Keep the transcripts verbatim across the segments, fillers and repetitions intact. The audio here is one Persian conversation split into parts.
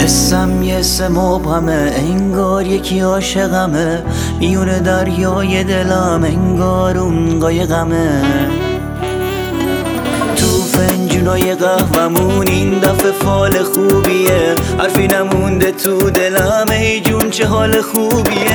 حسم یه سه مبهمه، انگار یکی عاشقمه، میونه دریای دلم انگار اون قایقمه. تو فنجونای قهومون این دفعه فال خوبیه، حرفی نمونده تو دلم، ای جون چه حال خوبیه،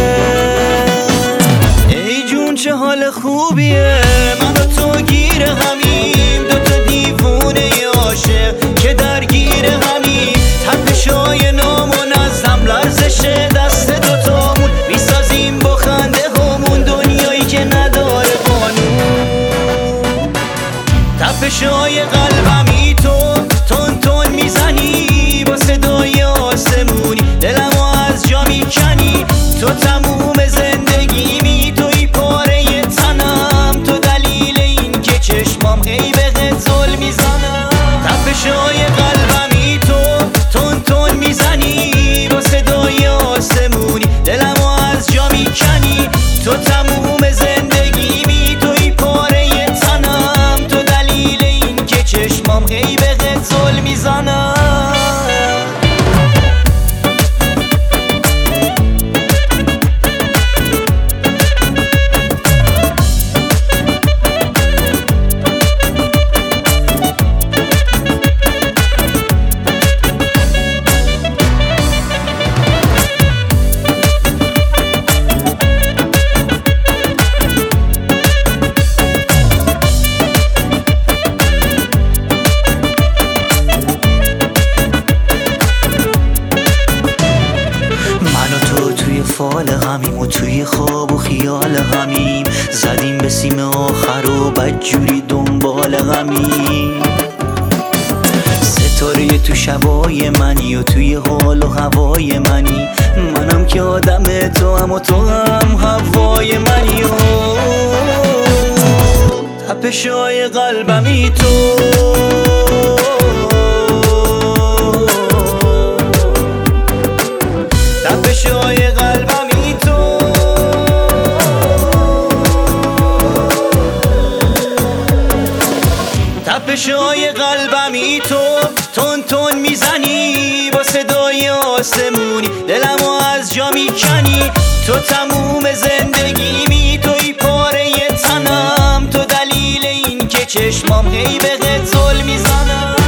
ای جون چه حال خوبیه. من و تو گیر همیم، دوتا دیوونه عاشق که درگیر همیم، تپشای نامنظم لرزش دست دوتامون، میسازیم با خنده همون دنیایی که نداره قانون. تپشای قلبمی تو تون تون میزنی، با صدای آسمونی دلمو از جا میکنی. تو تموم زندگیمی، توی پاره تنم، تو دلیل این که چشمام هی بهت زل میزنم. تپشای قلبمی تو تون تون میزنی، با صدای آسمونی دلمو از جا میکنی. تو تموم زندگیمی، توی پاره تنم، تو دلیل این که چشمام هی بهت زل میزنم. فال همیم و توی خواب و خیال همیم، زدیم به سیم آخر و بدجوری دنبال همیم. ستاره تو شبای منی و توی حال و هوای منی، منم که آدم تو هم و تو هم هوای منی. و تپشای قلبمی تو تپشای قلبمی تو تپشای قلبمی تو تون تون میزنی، با صدای آسمونی دلمو از جا میکنی. تو تموم زندگیمی، توی پاره تنم، تو دلیل این که چشمام هی بهت زل میزنم.